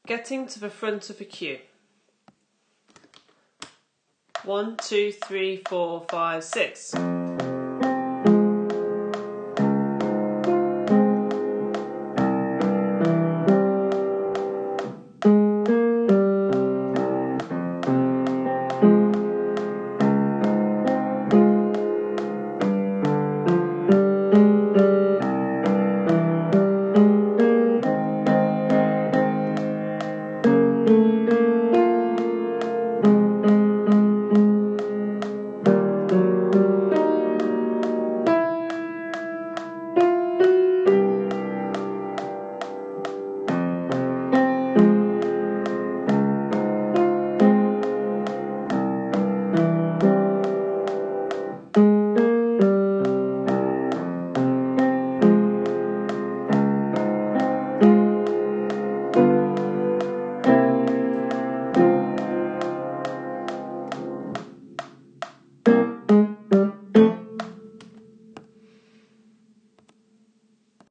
Getting to the front of a queue. 1, 2, 3, 4, 5, 6.